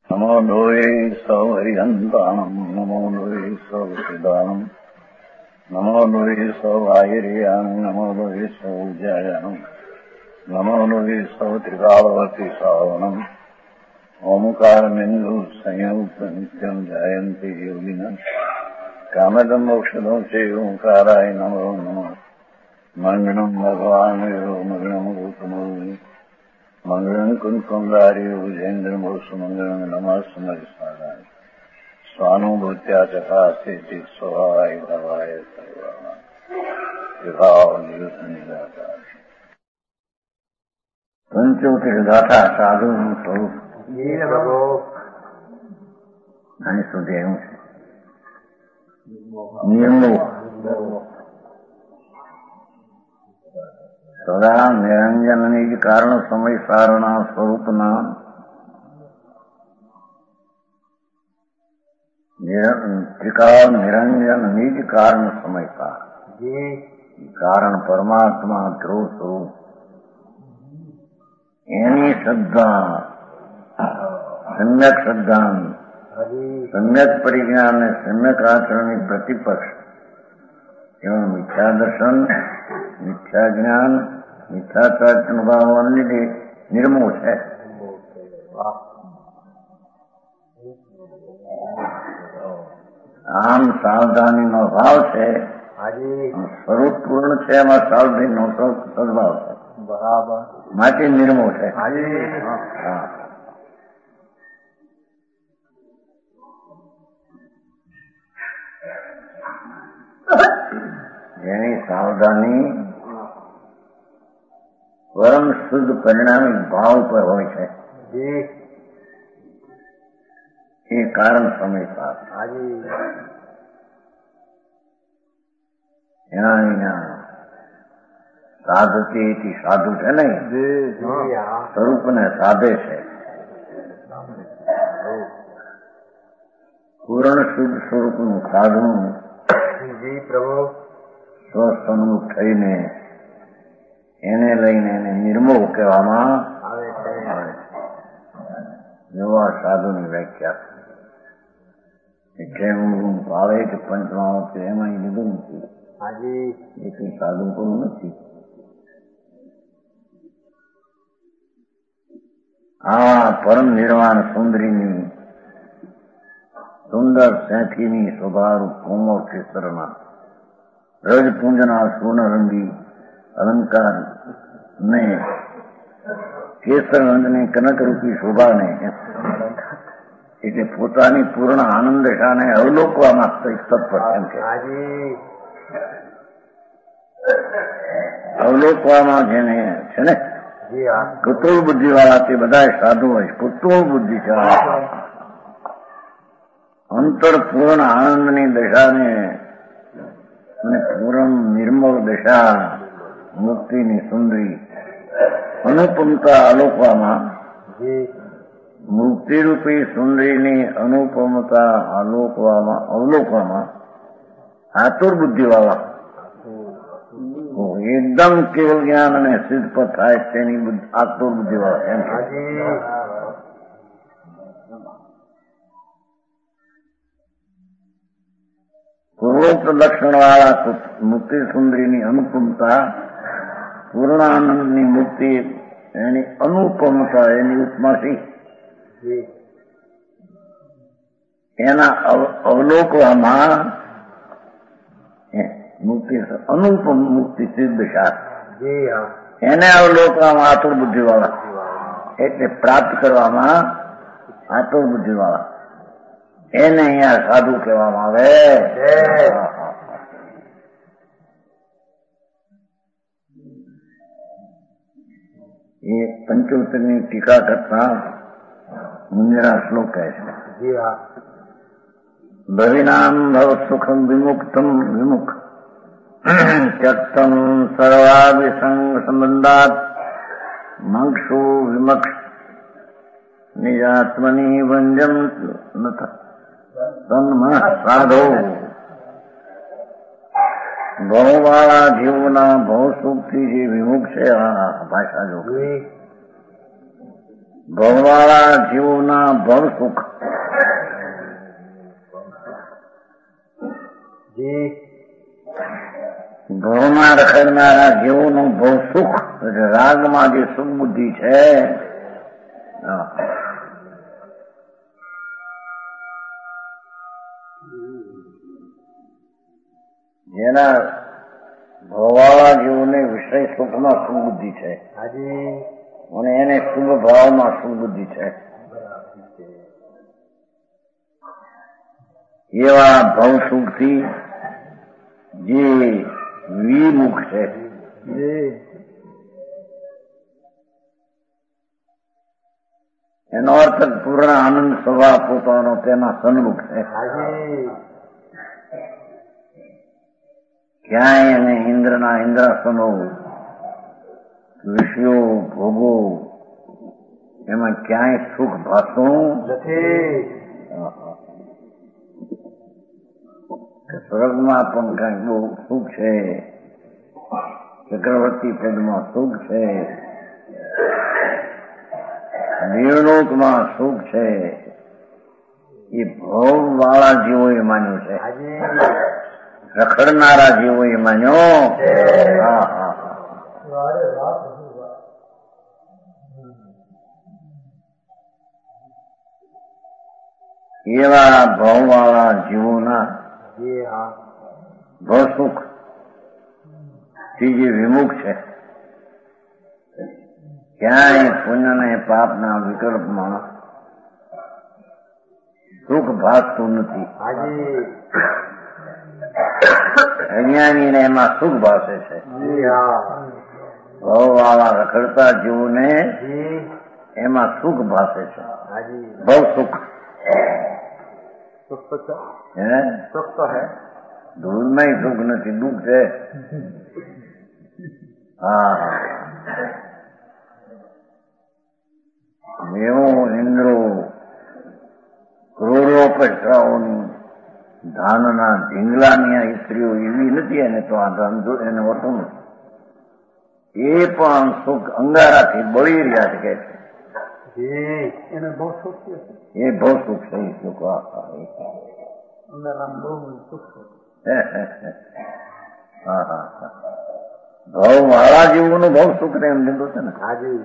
नमो लोये सौहरिहन्ताणम् नमो लोये सौसिदानम् नमो लोये सौवायिर्याम् नमो लोये सौज्यायानम् नमो लोये सौत्रिकालवती सावनम् ओंकारमिन्दु संयुक्त नित्यम् जायन्ति योगिनः कामदम् मोक्षदम् च ओंकाराय नमो नमः मङ्गलम् भगवान् मङ्गलम् रूपमोहि मंगलम कुंकुमधारी भुजेन्द्र मंगलम नमः समरिसाराय स्वानुभूत्या चकास्ते स्वभावाय भवाय पंचोतिर्गाथा साधु स्वरूप सुदेव निर्मोह सदा निरंजन निज कारण समय सारणा स्वरूप नाम त्रिकाल निरंजन निज कारण समय कारण परमात्मा ध्रुव स्वरूप एनी श्रद्धा सम्यक श्रद्धान सम्यक परिज्ञान सम्यक आचरण प्रतिपक्ष एवं मिथ्या दर्शन मिथ्या ज्ञान मिथ्याचार अनुभाव निर्मोह है। आम सावधानी नो भाव से स्वरूप पूर्ण છે એમાં સાવધાની નો સદભાવ છે બરાબર માટે નિર્મોહ છે। જેની સાવધાની परम शुद्ध परिणामी भाव पर हो कारण समय साधती साधु है नहीं स्वरूप ने साधे से पूर्ण शुद्ध स्वरूप नु साधु जी प्रभु स्वस्थ थईने એને લઈને એને નિર્મોહ કહેવામાં આવે છે। જોવા સાધુની વ્યાખ્યા એટલે હું ભાવે કે પંચમાવત છે એમાં લીધું નથી એ કઈ સાધુ પણ નથી। આ પરમ નિર્વાણ સુંદરીની સુંદર સેઠીની સ્વભાવ કોમળ ખેતરના રજપુંજના સ્વર્ણરંગી अलंकार ने केसर रंग ने कनक रूपी शोभा ने એટલે પોતાની પૂર્ણ આનંદ દશાને અવલોકવા માંગતો તત્પર એમ કે અવલોકવામાં જેને છે ને કુતુલ બુદ્ધિ વાળા તે બધા સાધુ હોય કુતુલ બુદ્ધિ છે અંતર પૂર્ણ આનંદની દશાને અને પૂર્ણ નિર્મળ દશા મુક્તિની સુંદરી અનુપમતા આલોકવામાં મુક્તિરૂપી સુંદરીની અનુપમતા અવલોકવામાં આતુર બુદ્ધિવાળા એકદમ કેવલ જ્ઞાન અને સિદ્ધ પર થાય તેની આતુર બુદ્ધિવાળા એમ પૂર્વોક્ત લક્ષણવાળા મુક્તિ સુંદરીની અનુપમતા પૂર્ણાનંદની મુક્તિ એની અનુપમતા એની ઉપમાથી એના અવલોકવામાં મુક્તિ અનુપમ મુક્તિ સિદ્ધ શાસ્ત્ર એને અવલોકવામાં આતુર બુદ્ધિવાળા એટલે પ્રાપ્ત કરવામાં આતુર બુદ્ધિવાળા એને અહીંયા સાધુ કહેવામાં આવે। ये पंचोत्तरी टीका करता मुंजरा श्लोक है भविनाम भव सुखम विमुक्तम विमुख त्यक्तम सर्वाभिसंग संबंधात मंक्षु विमक्ष निजात्मनि वंजम तन्मः साधो ભવવાળા જીવના ભવ સુખથી જે વિમુખ છે આ ભાષા જો ભવવાળા જીવોના ભવ સુખ, ભવમાં રખડનારા જીવોનું ભવ સુખ, રાગમાં જે સુખ બુદ્ધિ છે જેના ભવવાળા જીવોને વિષય સુખમાં સુખ બુદ્ધિ છે અને એને શુભ ભાવમાં સુખ બુદ્ધિ છે, એવા ભવ સુખથી જે વિમુખ છે એનો અર્થ પૂર્ણ આનંદ સ્વભાવ પોતાનો તેના સન્મુખ છે. ક્યાંય એને ઇન્દ્રના ઇન્દ્રાસનો વિષયો ભોગો એમાં ક્યાંય સુખ ભાસતું નથી. સ્વર્ગમાં પણ કંઈક બહુ સુખ છે, ચક્રવર્તી પદમાં સુખ છે, દેવલોકમાં સુખ છે, એ ભવ વાળા જીવોએ માન્યું છે, રખડનારા જીવોએ માન્યો. એવા ભવ વાળા જીવોના ભવ સુખ થી જે વિમુખ છે, ક્યાંય પુણ્ય ને પાપના વિકલ્પમાં સુખ ભાસતું નથી. અજ્ઞાનીને એમાં સુખ ભાસે છે. ભવ વાળા રખડતા જીવોને એમાં સુખ ભાસે છે, ભવ સુખ. ધૂળમાં સુખ નથી, દુઃખ છે. દેવો ઇન્દ્રો ક્રૂરો પૈસાઓની ધાનના ઢીંગલાની સ્ત્રીઓ એવી નથી, એને તો આ ધંધો એને હોતું નથી. એ પણ સુખ અંગારાથી બળી રહ્યા છે કે એને બહુ સુખ છે, એ બહુ સુખ છે. એ સુખ ભવ વાળા જીવોનું બહુ સુખ ને એમ લીધું છે ને.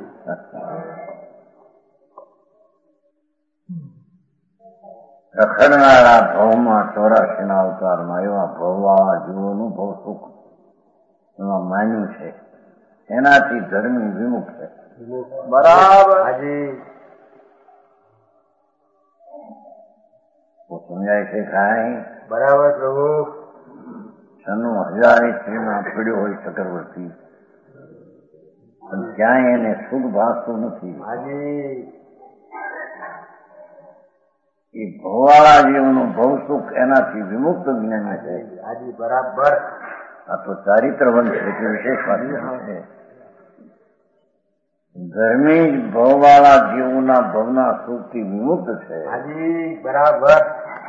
રખડનારા ભવમાં 84 ના અવતારમાં એવા ભવવાળા જીવોનું બહુ સુખ એમાં માન્યું છે, એનાથી ધર્મી વિમુખ છે. બરાબર સમજાય છે કાંઈ? બરાબર પ્રભુ. 1000 પડ્યો હોય ચક્રવર્તી, પણ ક્યાંય એને સુખ ભાસતું નથી. એ ભવવાળા જીવનું ભવ સુખ એનાથી વિમુક્ત જ્ઞાન છે. બરાબર. આ તો ચારિત્ર વંશ છે, વિશેષ વાત છે. ધર્મી ભવવાળા જીવોના ભવના સુખથી વિમુક્ત છે. બરાબર.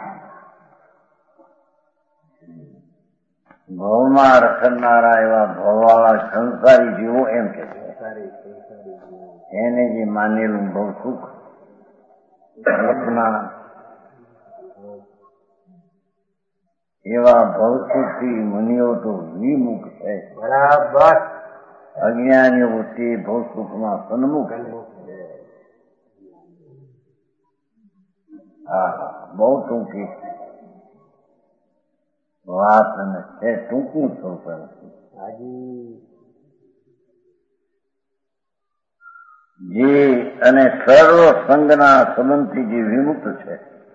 ભવમાં રખડનારા એવા ભવવાળા સંસારી જીવો એમ કે છે, એને જે માનેલું ભવ સુખ એવા ભવ સુખથી મુનિઓ તો વિમુખ છે. બરાબર. અજ્ઞાનીઓ તે ભવ સુખમાં સન્મુખ છે. બહુ ટૂંકી વાત અને છે, ટૂંકું સ્વરૂપ. જે અને સર્વ સંગના સંબંધથી જે વિમુક્ત છે,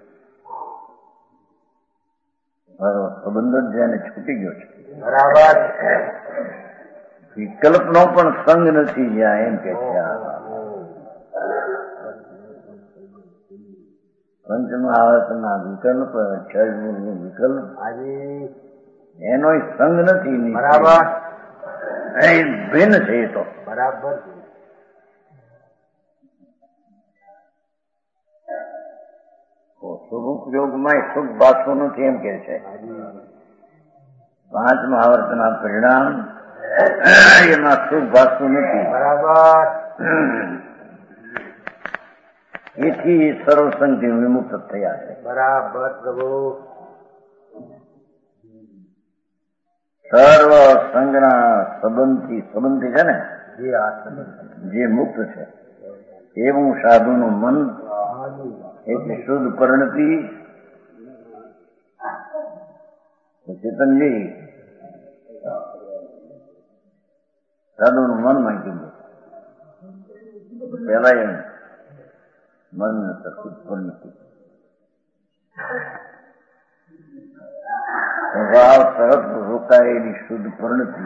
સર્વ સંબંધ જ જેને છૂટી ગયો છે. બરાબર. વિકલ્પનો પણ સંગ નથી જ્યાં, એમ કે છે. પંચમહાવતના વિકલ્પ, અક્ષરનું વિકલ્પ, એનો સંગ નથી. બરાબર. એ ભિન્ન છે. એ તો બરાબર. સ્વરૂપયોગમાં સુખ ભાસતું નથી, એમ કે છે. 5 મહાવર્તના પરિણામ એમાં સુખ ભાસતું નથી. બરાબર. એથી સર્વસંગથી વિમુક્ત થયા છે. બરાબર પ્રભુ. સર્વ સંગના સંબંધથી છે ને જે મુક્ત છે એવું સાધુનું મન એટલે શુદ્ધ પરિણતિ. ચેતનજી સાધુનું મન માં કીધું પેલા એમ મન શુદ્ધ પરિણતિ ભાવ તરફ રોકાયેલી શુદ્ધ પરિણતિ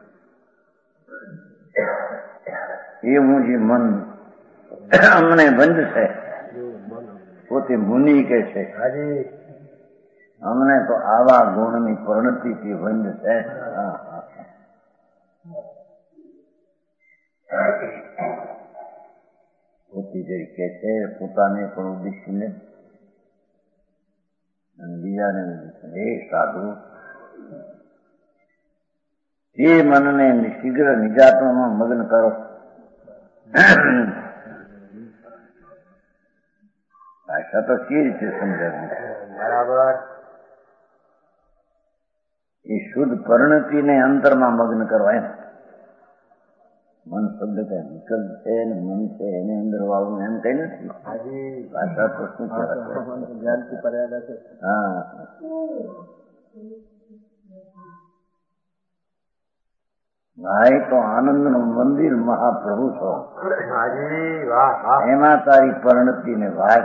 એવું જે મન અમને બંધ છે. પોતે મુનિ કે છે અમને તો આવા ગુણની પરિણતિથી બંધ છે. પોતે જે કે છે પોતાને પણ ઉદ્દેશીને અને બીજાને હે સાધુ એ મનને શીઘ્ર નિજાત્મામાં મગ્ન કરો. ભાષા તો કઈ રીતે સમજાવી બરાબર. એ શુદ્ધ પરિણતિને અંતરમાં મગ્ન કરવા એમ. મન શબ્દ કઈ વિકલ્પ છે ને મન છે એની અંદર વાળવું એમ કઈ નથી. ભાષા તો શું કહેવાય. હા ભાઈ તો આનંદનું મંદિર મહાપ્રભુ છો. એમાં તારી પરિણતિ ને વાત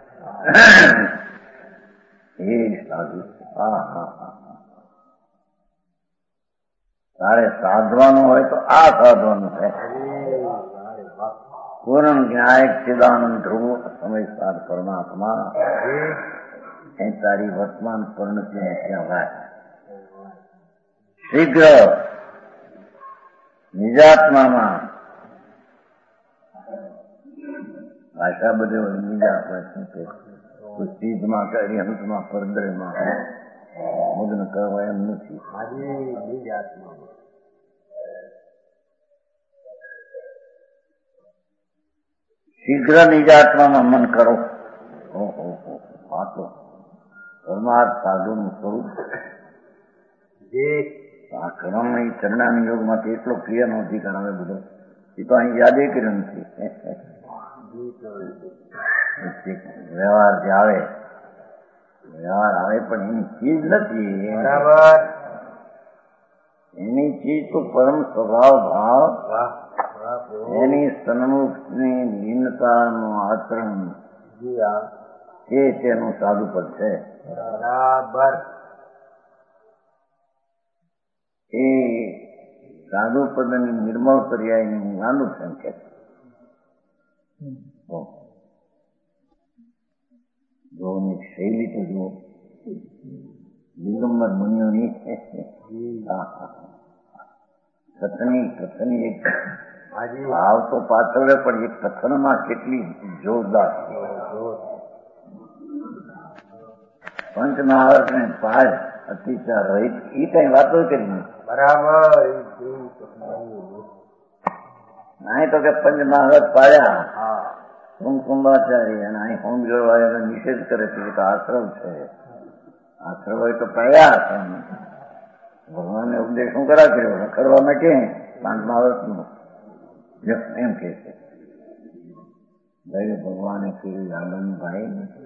એ સાધુ. તારે સાધવાનું હોય તો આ સાધવાનું છે. પૂર્ણ જ્ઞાયક ચિદાનંદ ધ્રુવ સમયસાર પરમાત્મા એ તારી વર્તમાન પરિણતિ ને ત્યાં વાત શીઘ્ર નિજાત્મામાં. ભાષા બધે નિજાત હોય શું કે કોઈ ચીજમાં કે અરિહંતમાં પરદયમાં મગ્ન કરવા એમ નથી. શીઘ્ર નિજાત્મામાં મન કરો. આ તો પરમાર્થ સાધુનું સ્વરૂપ. આ કર્મ ચરણાની યોગમાંથી એટલો ક્રિયાનો અધિકાર આવે બધો એ તો અહીં યાદે કર્યો નથી. વ્યવહાર જે આવે પણ એની ચીજ નથી. એની ચીજ તો પરમ સ્વભાવ ભાવ એની સન્મુખની લીનતાનું આચરણ એ તેનું સાધુપદ છે. બરાબર. એ સાધુપદની નિર્મળ પર્યાયની નાનું સંકેત. જોની શૈલી તો જુઓ દિગંબર મુનિઓની કથની એક ભાવ તો પાછળ પણ એક કથનમાં કેટલી જોરદાર. પંચમહાવર્ત ને પાઠ અતિચાર રહિત એ કઈ વાતો કરી. બરાબર. નહીં તો કે પંચમહાવર્ત પાડ્યા કુંભાચાર્ય અને અહીં હોમ જોડવા નિષેધ કરે છે કે આશ્રમ છે. આશ્રમ હોય તો પાડ્યા છે. ભગવાનને ઉપદેશ શું કરા કર્યો કરવા માટે પંચમહાવર્તનું એમ કે છે. ભગવાને કેવી આનંદ ભાઈ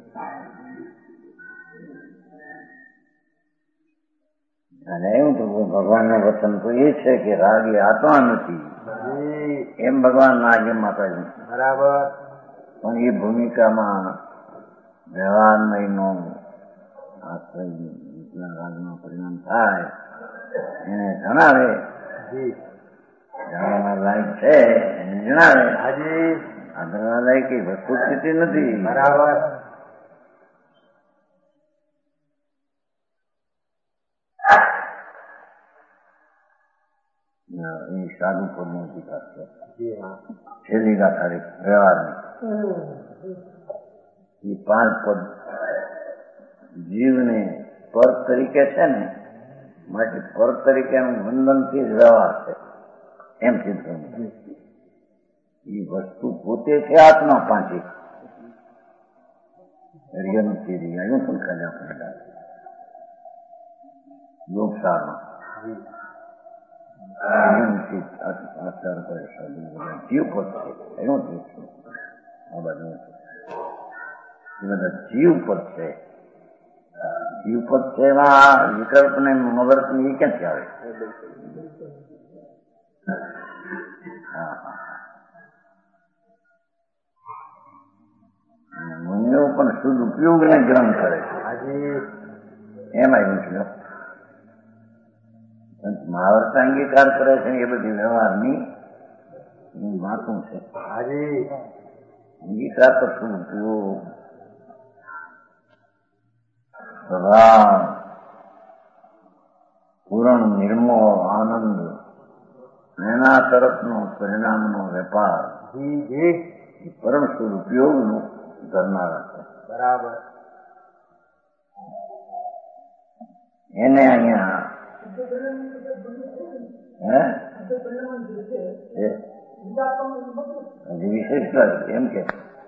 અને એવું તો ભગવાનનું વચન તો એ છે કે રાગ એ આત્મા નથી એમ ભગવાનના આજ્ઞામાં કહ્યું. બરાબર. પણ એ ભૂમિકામાં વ્યવહારમયનો આશ્રય રાગનું પરિણામ થાય એને જણાવે. જાણવા લાયક છે એને જણાવે. આ ધરવા લાયક એ વસ્તુ સ્થિતિ નથી. બરાબર. એ સાધુ પદનો અધિકાર છે. છેલ્લી ગાથારી વ્યવહારની એ 5 પદ જીવને પર તરીકે છે ને માટે પર તરીકેનું બંધનથી જ વ્યવહાર છે એમ સિદ્ધ. એ વસ્તુ પોતે છે આત્મા પાંચી रियल थी यूं पण कल्याण करता योग साधना આચાર કરે જીવ પદ છે એનો જીવ છે આ બાજુ એ બધા જીવ પદ છે. જીવ પદ છે એમાં વિકલ્પ ને મગર્પ ને એ ક્યાંથી આવે? મુનિઓ પણ શુદ્ધ ઉપયોગ ને ગ્રહણ કરે છે એમાં એવું છે. મહાવર્ત અંગીકાર કરે છે એ બધી વ્યવહારની વાતું છે. અંગીકાર તો શું ઉપયોગ સ્વભાવ પૂર્ણ નિર્મોહ આનંદ એના તરફનો પરિણામનો વેપાર પરમ શુદ્ધ ઉપયોગનું કરનારા છે. બરાબર. એને અહીંયા હજી વિશેષ એમ કે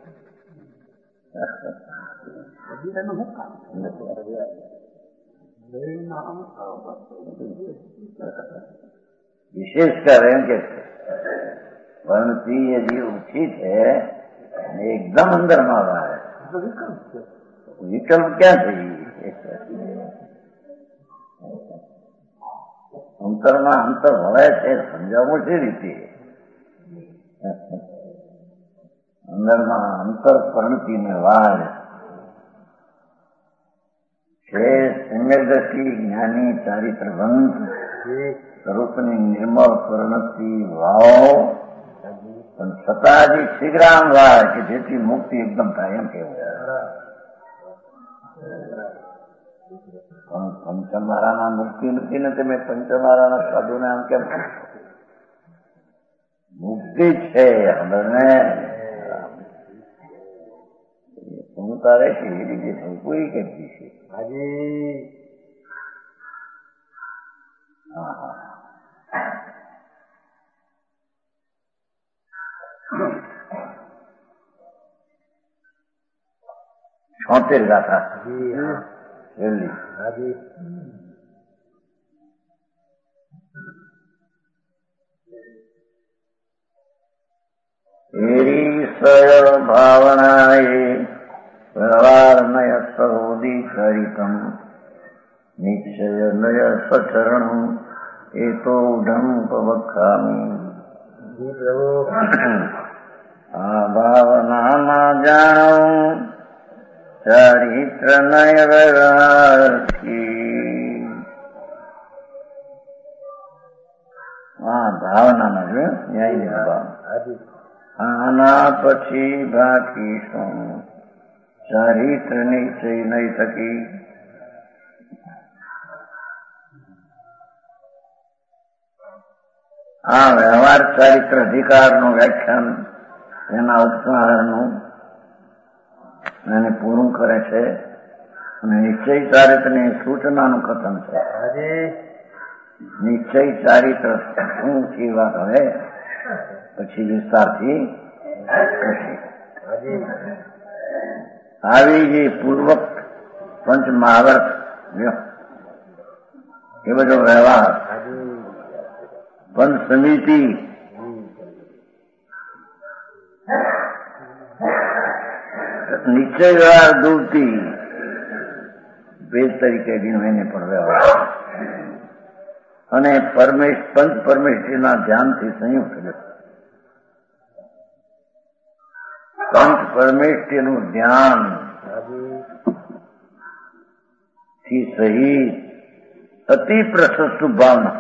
વિશેષકર એમ કે વર્ણથી હજી ઓછી છે અને એકદમ અંદર માં આવે. વિકલ્પ ક્યાં થઈ? અંતરમાં અંતર હોય છે સમજાવવું છે રીતે અંદરમાં અંતર પરિણતિને વાળ છે. સમ્યકદર્શિ જ્ઞાની ચારિત્ર બંધ સ્વરૂપની નિર્મળ પરિણતિ ભાવ પણ છતાં હજી શીઘ્રામ વાળ કે જેથી મુક્તિ એકદમ થાય એમ કેવું. પણ પંચમારાના મુક્તિ નથી ને તમે પંચમારાના સાધુને આમ કેમ મુક્તિ છે આપણને હું તારે કેવી રીતે કોઈ કેટલી છે. છોતેર ગાથા છેલ્લી એરી ભાવનાએ વ્યવહાર નય સહોદીકરિતમ નિશ્ચય નય સચરણ એ તો ઢંપવખામી. આ ભાવનામાં જાણો ચારિત્ર નય વ્યવહારથી. આ ભાવનામાં જો ન્યાયની ભાવના આના પછી બાકી શું ચારિત્ર નિશ્ચય નહીં થકી. આ વ્યવહાર ચારિત્ર અધિકારનું વ્યાખ્યાન એના ઉપસંહારનું એને પૂરું કરે છે અને નિશ્ચય ચારિત્રની સૂચનાનું કથન છે. નિશ્ચય ચારિત્ર શું કેવા હવે પછી વિસ્તારથી કહેશે. આવી જે પૂર્વક પંચ મહાવર્ત એ બધો વ્યવહાર પંચ સમિતિ નિશ્ચય વ્યવહાર દૂરથી ભેદ તરીકે દીનો એને પણ વ્યવહાર અને પંચ પરમેશ્વરના ધ્યાનથી સંયુક્ત પંચ પરમેશ્વરનું ધ્યાન થી સહિત અતિ પ્રશસ્ત ભાવના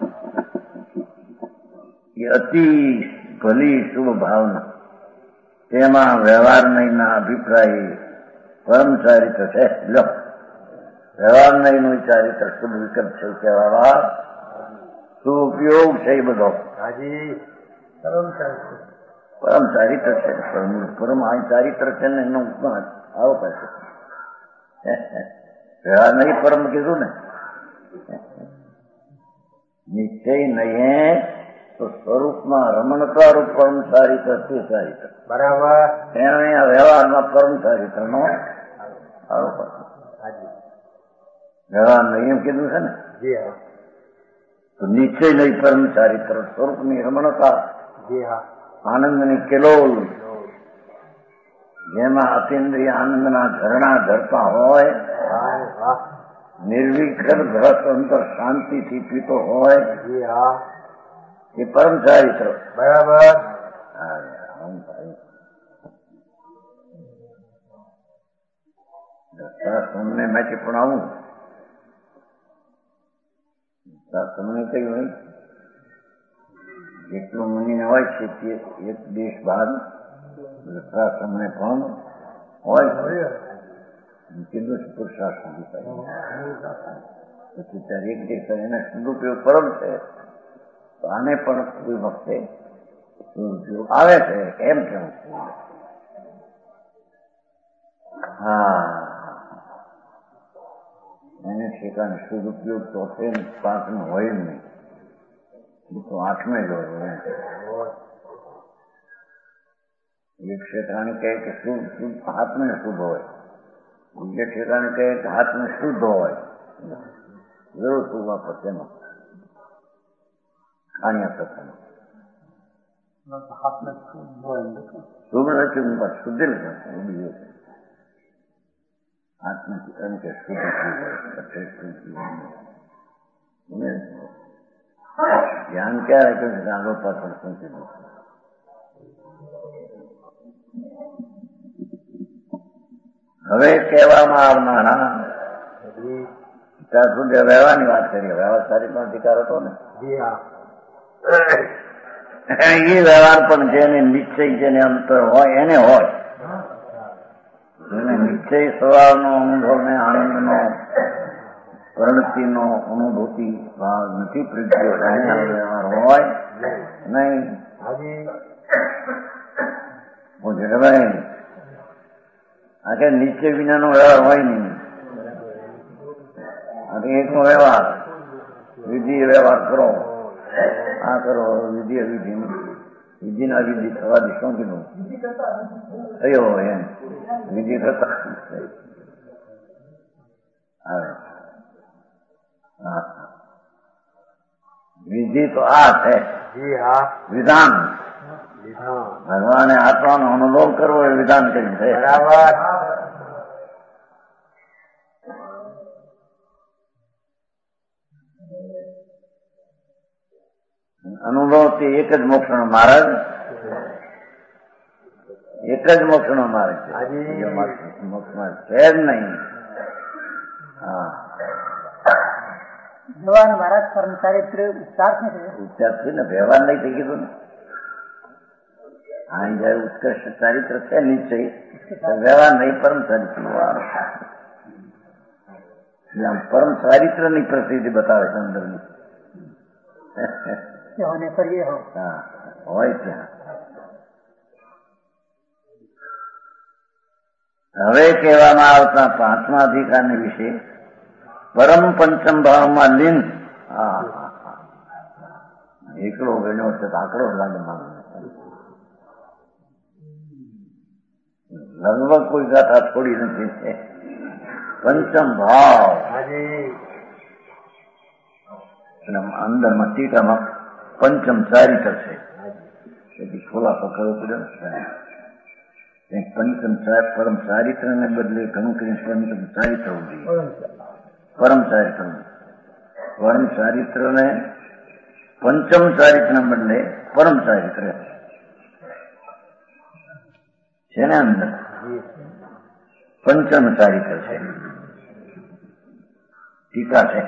એ અતિ ભલી શુભ ભાવના તેમાં વ્યવહાર નહીંના અભિપ્રાય પરમ ચારિત્ર છે. લો વ્યવહાર નહીંનું ચારિત્ર શુભ વિકલ્પ છે કહેવા સુપયોગ છે એ બધો પરમ ચારિત્ર છે. પરમ આ ચારિત્ર છે ને એનો આવો પાસે વ્યવહાર નહીં પરમ કીધું ને. નિશ્ચય નહીં તો સ્વરૂપમાં રમણતા રૂપ પરમ ચારિત્ર તે ચારિત્ર બરાબર. એને વ્યવહારમાં પરમ ચારિત્ર નો કીધું છે ને, જી હા, તો નિશ્ચય નહીં પરમ ચારિત્ર સ્વરૂપની રમણતા, જી હા, આનંદની કિલોલ, જેમાં અતિન્દ્રિય આનંદના ઝરણા ઝરતા હોય, હા, વાહ, નિર્વિકર ભરત અંતર શાંતિથી પીતો હોય, જી હા, એ પરમ ચારિત્ર. બરાબર, તમને મેથી પણ આવું તમને કઈ હોય જેટલું મની હોય છે તે એક દેશ બાદ તમને પણ હોય કીધું છે પુરુષાર્થ પછી ત્યારે એક દેશ એને સદુપયોગ પરમ છે, તો આને પણ કોઈ વખતે સદુપયોગ આવે છે એમ કેવું છે. હા, એને ઠેકાને સદુપયોગ તો છે પાંચનો હોય જ નહીં, તો આઠમે જ હોય. એક ઠેકાણે કહે કે શુદ્ધ હાથને શુદ્ધ હોય, બીજે ઠેકાણે કહે કે હાથને શુદ્ધ હોય, જરૂર શુભ આપશે એમાં ખાણિયા થશે શુભ નથી પણ શુદ્ધિ બીજું હાથ નથી એમ કે શુદ્ધ ધ્યાન ક્યારે કે આગળ પાછળ શું કીધું. હવે કહેવામાં આવનારા ત્યાં સુધી વ્યવહારની વાત કરીએ. વ્યવહાર સારી અધિકાર હતો ને, જી હા, એ વ્યવહાર પણ જેને નિશ્ચય જેને અંતર હોય એને હોય, જેને નિશ્ચય સ્વભાવનો અનુભવ ને આનંદનો પ્રવૃત્તિનો અનુભૂતિ ભાવ નથી પ્રજ્ઞો એનો વ્યવહાર હોય નહીં. પૂછે કે ભાઈ આ કે નિશ્ચય વિનાનો વ્યવહાર હોય નહીં. અને એકનો વ્યવહાર વિધિ વ્યવહાર કરો, આ કરો વિધિ અવિધિ, વિધિના વિધિ થવાથી શું કીધું થયો હોય એમ વિધિ થતા વિધિ તો આ છે વિધાન. ભગવાને આત્માનો અનુભવ કરવો એ વિધાન કર્યું છે. બરાબર, અનુભવ તે એક જ મોક્ષનો માર્ગ, એક જ મોક્ષનો માર્ગ છે, મોક્ષમાં છે જ નહીં. હા, ભગવાન મહારાજ પરમ ચારિત્ર ઉચ્ચાર છે ને વ્યવહાર નહીં થઈ ગયું ને. અહીં જયારે ઉત્કૃષ્ટ ચારિત્ર છે નિશ્ચય, વ્યવહાર નહીં પરમ ચારિત્ર. પરમ ચારિત્ર ની પ્રસિદ્ધિ બતાવે છે અંદરની. હા, હોય ત્યાં. હવે કહેવામાં આવતા પાંચમા અધિકારને વિશે પરમ પંચમ ભાવમાં લીન. એકલો ગણ્યો છે તો આંકડો લાગે માનો, લગભગ કોઈ ગાથા છોડી નથી. પંચમ ભાવ અંદરમાં ટીકામાં પંચમ ચારિત્ર છે, તેથી ખુલાસો કરવો પડે. પંચમ પરમ ચારિત્ર ને બદલે ઘણું કરીને પંચમ ચારિત્ર પરમ ચારિત્ર, પરમ ચારિત્ર ને પંચમ ચારિત્ર ને બદલે પરમ ચારિત્ર છે ને. અંદર પંચમ ચારિત્ર છે, ટીકા છે.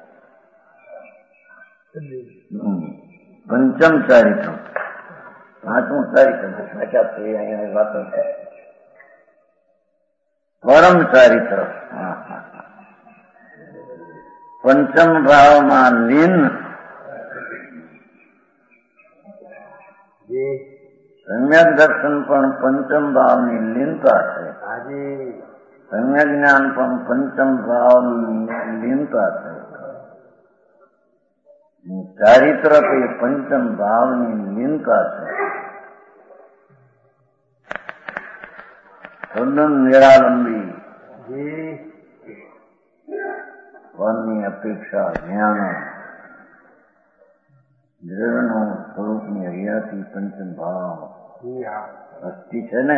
પંચમ ચારિત્ર પાંચમું ચારિત્ર સાચા છે. અહીંયા વાતો છે પરમ ચારિત્ર. પંચમ ભાવમાં લીન, સમ્યક દર્શન પણ પંચમ ભાવની લીનતા છે. સમ્યક જ્ઞાન પણ પંચમ ભાવની લીનતા છે. ચારિત્ર તો એ પંચમ ભાવની લીનતા છે. તદ્દન નિરાલંબી ફળની અપેક્ષા જ્ઞાન દ્રવ્યનો સ્વરૂપની હરિયાથી પંચમ ભાવ વસ્તી છે ને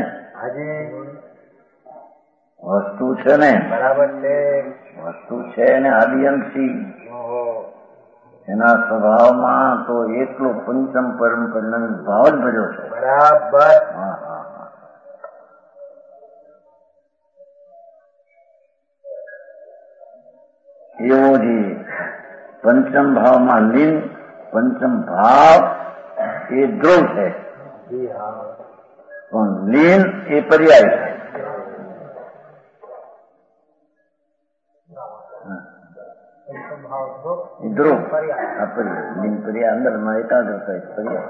વસ્તુ છે ને બરાબર છે. વસ્તુ છે ને આદિઅંશી એના સ્વભાવમાં તો એટલો પંચમ પરમ કલ્યાણ ભાવ જ ભર્યો છે. બરાબર. હા હા હા. એવો જે પંચમ ભાવમાં લીન પંચમ ભાવ એ ધ્રુવ છે પણ લીન એ પર્યાય છે. ધ્રુવ લીન પર્યાય અંદરમાં એકાગ્રતા પર્યાય.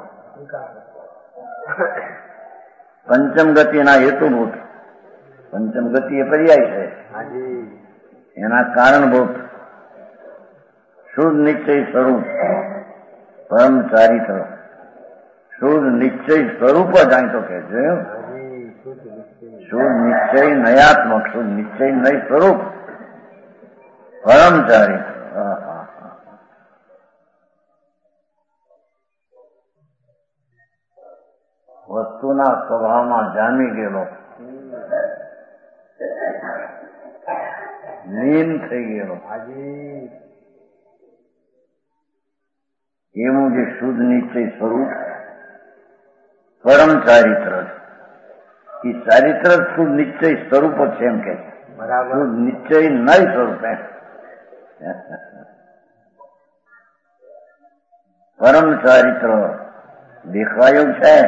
પંચમ ગતિના હેતુભૂત પંચમ ગતિ એ પર્યાય છે એના કારણભૂત શુદ્ધ નિશ્ચય સ્વરૂપ પરમ ચારિત્ર શુદ્ધ નિશ્ચય સ્વરૂપ જ અહીં તો કે છે. શુદ્ધ નિશ્ચય નયાત્મક શુદ્ધ નિશ્ચય નય સ્વરૂપ પરમ ચારિત્ર વસ્તુના સ્વભાવમાં જામી ગયેલો લીન થઈ ગયેલો એવું જે શુદ્ધ નિશ્ચય સ્વરૂપ પરમ ચારિત્ર એ ચારિત્ર શુદ્ધ નિશ્ચય સ્વરૂપ જ છે એમ કે છે. શુદ્ધ નિશ્ચય નય સ્વરૂપ એમ પરમ ચારિત્ર દેખવા યોગ છે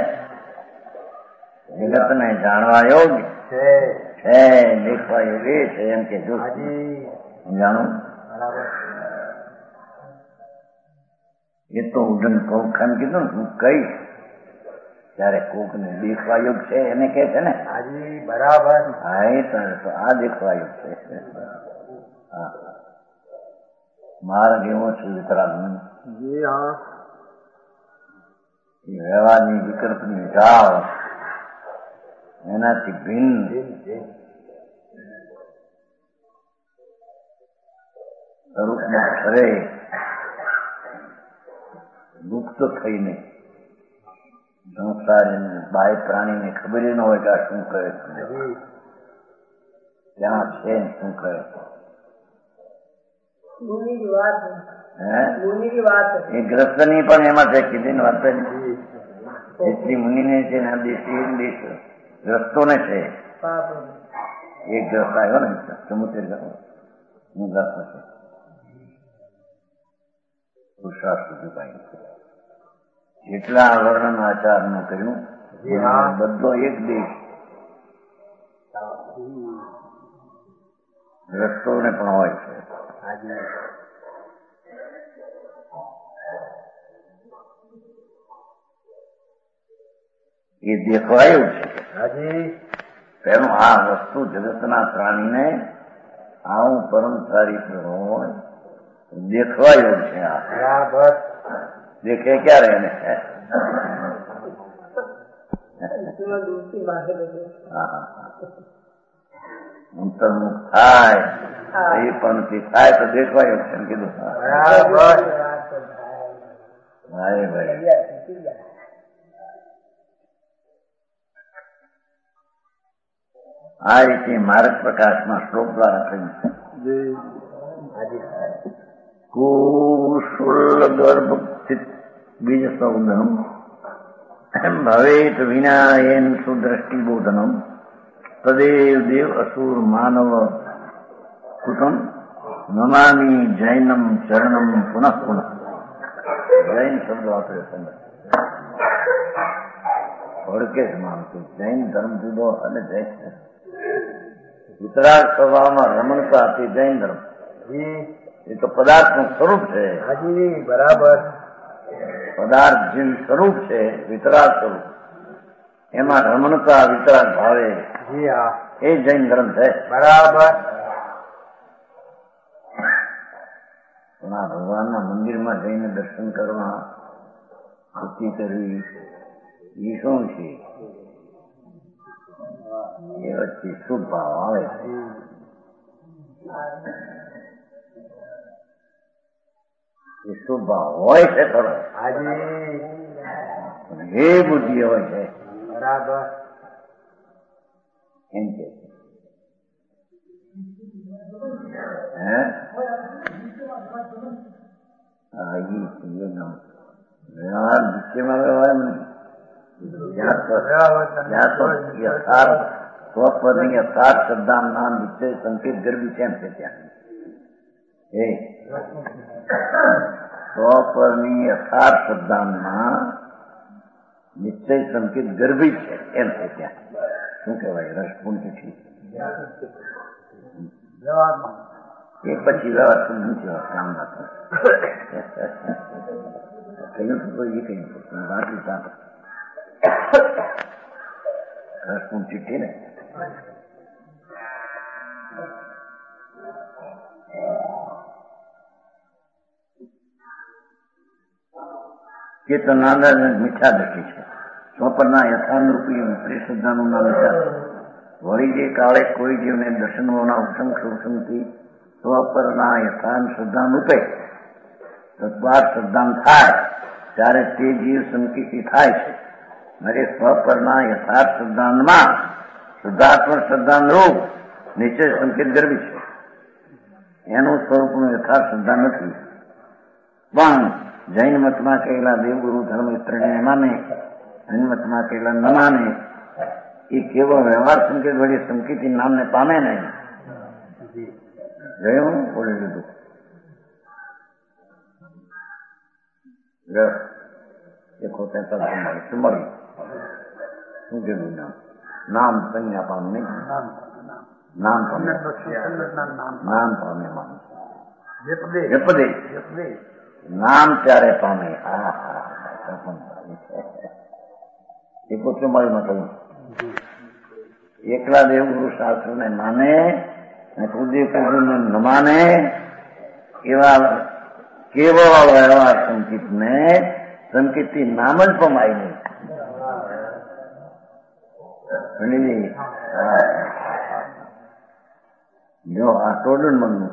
જગતને જાણવા યોગ છે દેખવા યોગ એ છે એમ કે જો જાણો એ તો ઉડન કોક ખાન કીધું ને હું કહીશ ત્યારે કોક ને દેખવા યોગ છે એને કે છે ને બરાબર. હા એ તો આ દેખવા યોગ છે. હા માર્ગ એવો છું વિતરાગ વ્યવહારની વિકલ્પની ઢાળ એનાથી ભિન્ન સ્વરૂપમાં ફરે મુક્ત થઈને સંસાર બાહ્ય પ્રાણીને ખબર ન હોય કે આ શું કરે ત્યાં છે શું કરે એ ગ્રસ્તની પણ એમાં છે કીધી વાત એટલી મુનિને છે ને દેશ ગ્રસ્તોને છે. એક ગ્રસ્ત આવ્યો ને સમુદ્ર હું ગ્રસ્ત છે પુરુષાર્થ ભાઈ એટલા વર્ણન આચારનું કર્યું બધો એક દેશ ગ્રસ્તોને પણ હોય છે. એ દેખવાયું છે પેલું આ વસ્તુ જગતના પ્રાણીને આવું પરમ ચારિત્ર હોય દેખવાયું છે. આ દેખે ક્યારે એને અંતર્મુખ થાય એ પણ થાય તો દેખવાયું છે કીધું. ભાઈ ભાઈ આ રીતે માર્ગ પ્રકાશમાં શ્લોક દ્વારા કહ્યું છે. કુશુલ ગર્ભ બીજ સૌદનમ ભવેત વિના એન સુદ્રષ્ટિબોધનમ તદેવ દેવ અસુર માનવ કુટુંબ નમામી જૈનમ ચરણમ પુનઃ પુનઃ. જૈન શબ્દ વાપરે ભડકે જ માનતું જૈન ધર્મ જુદો અને જૈન વિતરાગ સ્વભાવમાં રમણતા હતી જૈન ધર્મ એ તો પદાર્થનું સ્વરૂપ છે. બરાબર. પદાર્થ જે સ્વરૂપ છે વિતરાગ સ્વરૂપ એમાં રમણતા વિતરાગ ભાવે એ જૈન ધર્મ છે. બરાબર. પણ આ ભગવાનના મંદિરમાં જઈને દર્શન કરવા ભક્તિ કરવી એ શું છે એ વચ્ચે શુભ ભાવ આવે. એ શોભા હોય છે ખરો, હાજી પણ એ બુદ્ધિ હોય છે બરાબર એમ કે હે વ્યવહાર વિષયમાં વ્યવહાર નહીં, સ્વપદની યથાર્થ શબ્દાન નામ વિષય સંકેત ગરબી છે એમ છે ત્યાં એ સ્વપરની યથાર્થ શબ્દાનમાં નિશ્ચય સંકેત ગર્ભી છે એમ છે ત્યાં શું કહેવાય રસપૂર્ણ ચિઠ્ઠી એ પછી વ્યવહાર સમજી કામ ના થાય કહ્યું તો એ કહ્યું વાંચી સાથે રસપૂર્ણ ચિઠ્ઠી ને ચેતનાના મીઠા દૃષ્ટિ છે સ્વપરના યથાનુરૂપી શ્રેષ્ઠનું નામ મીઠા વળી જે કાળે કોઈ જીવને દર્શનોના ઉત્સંગ શોષણથી સ્વપરના યથાન શ્રદ્ધાન રૂપે તત્વાર શ્રદ્ધાન થાય ત્યારે તે જીવ સંકિતી થાય છે મારે સ્વપરના યથાર્થ શ્રદ્ધાનમાં શુદ્ધાત્મક શ્રદ્ધાન રૂપ નિશ્ચય સંકેત ગરબી છે એનું સ્વરૂપનું યથાર્થ શ્રદ્ધા નથી પણ જૈન મતમાં કહેલા દેવગુરુ ધર્મ ત્રણેય માને જૈન મતમાં કહેલા ન માને એ કેવો વ્યવહાર સંકેત વળી સંકેતી નામને પામે નહીં જયું બોલી લીધું એકોતેર શું મળ્યું શું કીધું નામ સંજ્ઞા પામે નહીં નામ પામે નામ પામે માનું નામ ત્યારે પામે એ પોતે મારીમાં કહ્યું એકલા દેવગુરુ શાસ્ત્ર ને માને કુલદેવ ન માને એવા કેવા વ્યવહાર સંકિત ને સંકિતથી નામ જ પમાય નહીં જો આ ટોડન મનનું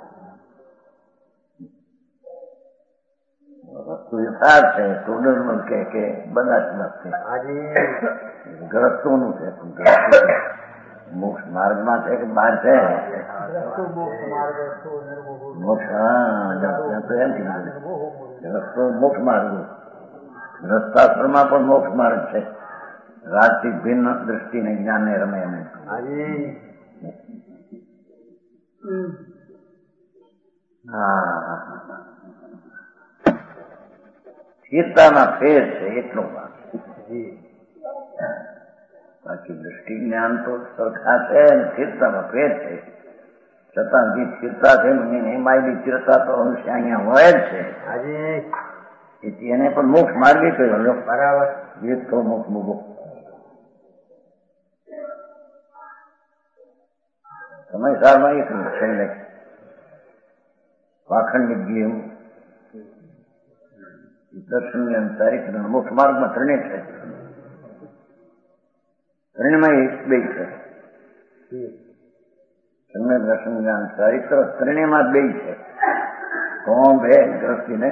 વસ્તુ યથાર્થ છે ટોડન કે બધા છે ગ્રસ્તોનું છે મોક્ષ માર્ગમાં છે કે બહાર છે મોક્ષ રસ્તો મોક્ષ માર્ગ રસ્તાશ્રમમાં પણ મોક્ષ માર્ગ છે રાજથી ભિન્ન દ્રષ્ટિને જ્ઞાનને રમે એમ સ્થિરતામાં ફેર છે એટલો બાકી દ્રષ્ટિ જ્ઞાન તો સરખા છે સ્થિરતામાં ફેર છે છતાં જે સ્થિરતા છે એમાં સ્થિરતા તો અંશે અહીંયા હોય જ છે એને પણ મોક્ષ માર્ગે કહ્યો બરાબર એક તો મોક્ષ મૂકો સમયસારમાં એક છેલ્લે પાખંડિક ગયું દર્શન ચારિત્ર મોક્ષ માર્ગમાં ત્રણે છે ત્રણેમાં એક બે છે સમ્યક દર્શન જ્ઞાન ચારિત્ર ત્રણેમાં બે છે કોણ બે દ્રષ્ટિને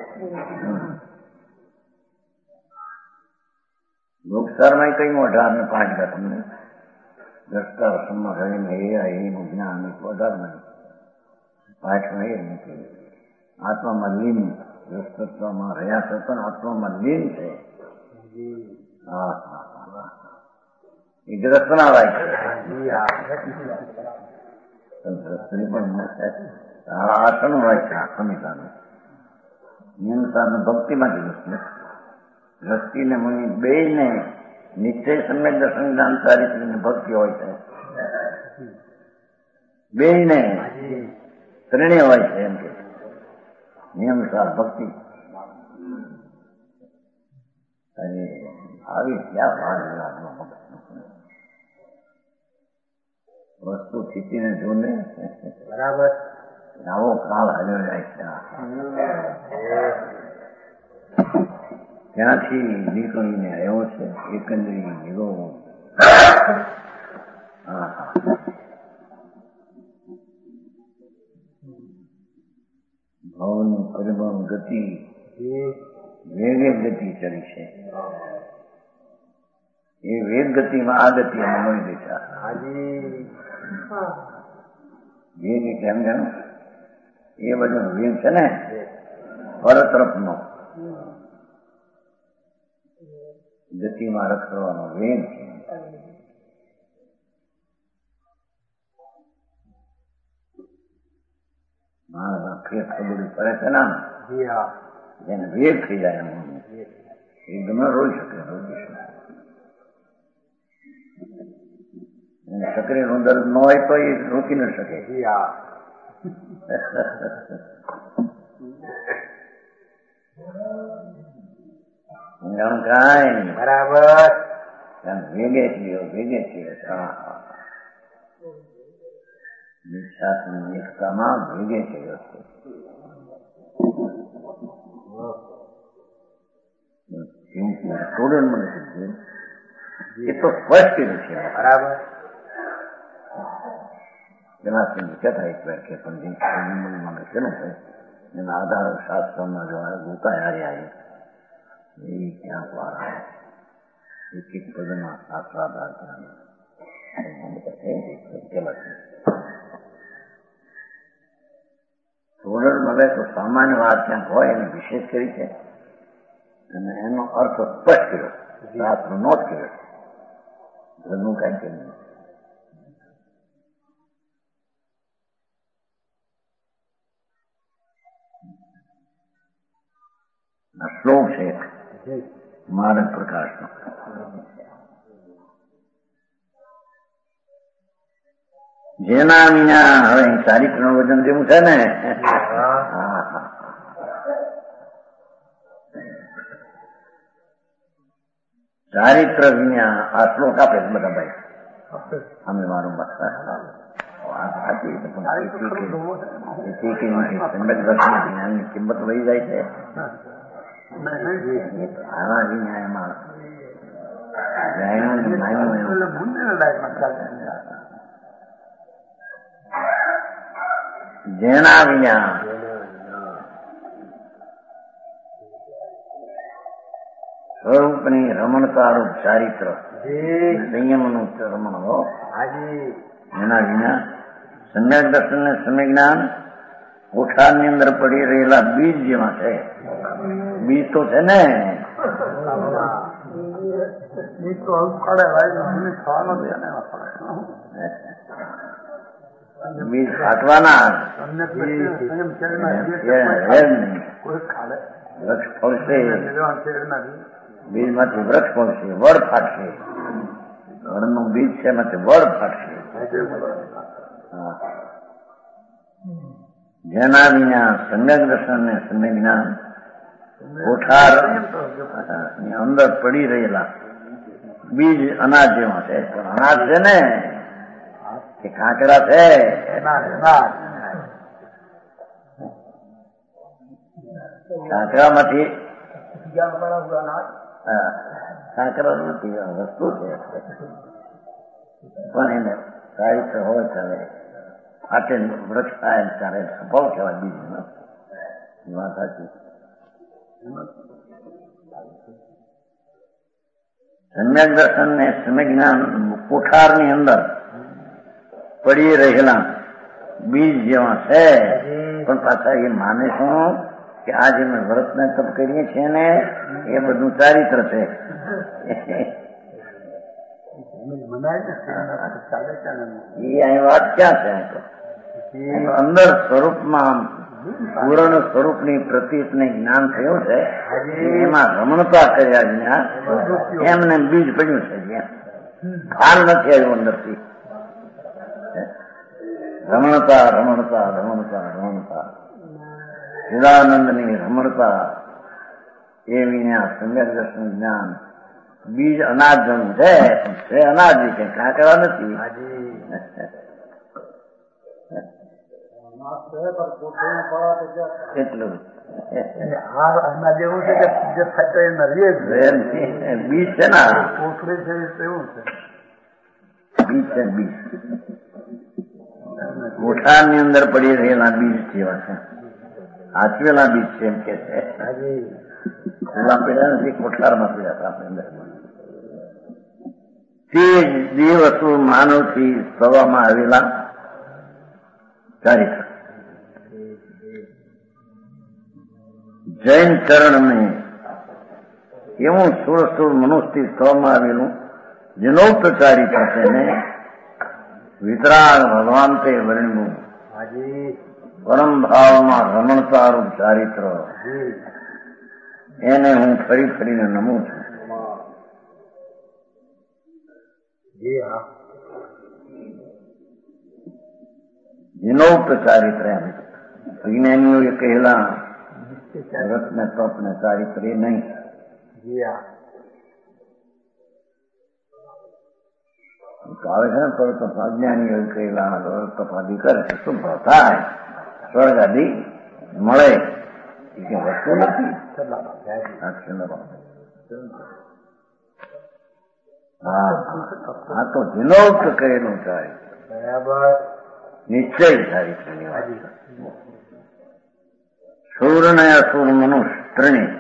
મોક્ષારમાં કઈ 18 ને 5 તમને દ્રષ્ટા રસમમાં રહીને એનું જ્ઞાન 18 5માં એ નથી આત્મામાં લીન દ્રષ્ટત્વમાં રહ્યા છતાં આત્મામાં લીન છે એ દ્રષ્ટના લાયક દ્રષ્ટિ પણ આસન હોય છે સમિતાનું નિયમતાનું ભક્તિમાંથી દ્રષ્ટિ દ્રષ્ટિને મુનિ બે ને નિશ્ચય સમ્યક દર્શન જ્ઞાન ચારિત્રને ભક્તિ હોય છે બે ને ત્રણેય હોય છે એમ કે નિયમસાર ભક્તિ અને આવી ક્યાં વસ્તુ સ્થિતિને જોને બરાબર આવો કાળ હાલ્યો જાય છે ત્યાંથી નીકળીને આવ્યો છે એકંદરી નિરો ભાવની પરિબળ ગતિ વેગે ગતિ ચડી છે. એ વેગ ગતિમાં આ ગતિ અમે મળી બેઠા. વેગ એટલે એમ જાણો એ બધો વેગ છે ને પરતરફનો ગતિમાં રસ કરવાનો વેગ છે. માણસ ફેર ખબર પડે છે ને જેને વેગ થઈ જાય એમ એ ગમે રોઈ શકે રોકી શકે. શરીરનું દર્દ ન હોય તો એ રોકી ન શકે. કાંઈ બરાબર વેગે છીએ નિશ્વાસની એકતામાં ભેગે થયો છે. સ્ટુડન્ટ મને કીધું એ તો સ્પષ્ટ છે. બરાબર જનાથની કથા એક વાર કે પણ લખેલું છે એના આધાર શાસ્ત્રોમાં જો ગોતા હાર્યા એ ક્યાં દ્વારા એક એક પદના શાસ્ત્રાધાર થોડર મળે તો સામાન્ય વાત ક્યાંક હોય એને વિશેષ કરી છે અને એનો અર્થ સ્પષ્ટ કર્યો, શાસ્ત્ર નોટ કર્યો. ઘરનું કઈ કર્યું આ શ્લોક છે માર્ગ પ્રકાશનો. જેના વિના હવે ચારિત્રનું વજન જેવું છે ને ચારિત્ર વિના આ શ્લોક આપે બધા ભાઈ અમે મારું જ્ઞાનની કિંમત વહી જાય છે. આવા વિના જેના વિના સ્વરૂપની રમણતારૂપ ચારિત્ર સંયમનું રમણ હો. એના વિના સમ્યક દર્શન ને સમ્યક જ્ઞાન કોઠારની અંદર પડી રહેલા બીજ જેમાં છે. બીજ તો છે ને બીજ ફાટવાના વૃક્ષ ફળશે, બીજમાંથી વૃક્ષ ફળશે, વડ ફાટશે. વડનું બીજ છે એમાંથી વડ ફાટશે. જેના વિના સમ્યક દર્શન ને સમ્યક જ્ઞાન કોઠાર ની અંદર પડી રહેલા બીજ અનાજ જેવા છે. પણ અનાજ છે ને એ કાંકરા છે. કાંકરામાંથી કાંકરા નથી વસ્તુ છે પણ એને સાહિત્ય હોય ત્યારે ફાટે વૃક્ષ થાય ત્યારે સફળ કહેવાય. બીજું વાત સાચી. સમ્યક દર્શન ને સમ્યક જ્ઞાન કોઠારની અંદર પડી રહેલા બીજ જેવા છે. પણ પાછા એ માને શું કે આ જે મેં વ્રતને તપ કરીએ છીએ ને એ બધું ચારિત્ર છે. એ અહીં વાત ક્યાં છે? અંદર સ્વરૂપમાં પૂર્ણ સ્વરૂપની પ્રતીતને જ્ઞાન થયું છે. એમાં રમણતા કર્યા વિના એમને બીજ પડ્યું છે. જ્યાં ફાલ નથી આવ્યું અંદરથી. રમણતા રમણતા રમણતા રમણતા સદાનંદની રમણતા એ વિના સમ્યક દર્શન જ્ઞાન બીજ અનાજ જણું છે. છે અનાજ છે, કાંકરા નથી. એટલું જેવું છે કે જે ફાટે બીજ છે ને કોથળી છે એવું છે. બીજ છે બીજ કોઠારની અંદર પડી રહેલા બીજ જેવા છે. હાચવેલા બીજ છે એમ કે છે. હાજી ખુલ્લા પીડ્યા નથી, કોઠારમાં પીડ્યા હતા આપણે અંદર. તે જ દિવસો માનવથી થવામાં આવેલા ચારિત્ર જૈન ચરણને એવું સુરસુર મનુષ્યથી થવામાં આવેલું જનોક્ત ચારિત્ર છે ને વિતરાગ ભગવાન તે વર્ણ્યું હાજી પરમ ભાવમાં રમણતારૂપ ચારિત્ર જી એને હું ફરી ફરીને નમું છું. જી હા જનોક્ત ચારિત્ર એમ વિજ્ઞાનીઓએ કહેલા રથ ને તપ ને ચારિત્ર એ નહીં. જી હા આવે છે ને તો અજ્ઞાનીઓ કહેલા તપ આદિ કરે છે શું થાય, સ્વર્ગ આદિ મળે એ કઈ વસ્તુ નથી. આ તો જનોક્ત કહેલું ચારિત્ર, બરાબર નિશ્ચય ચારિત્રની વાત. સુર ને અસુર મનુષ્ય ત્રણેય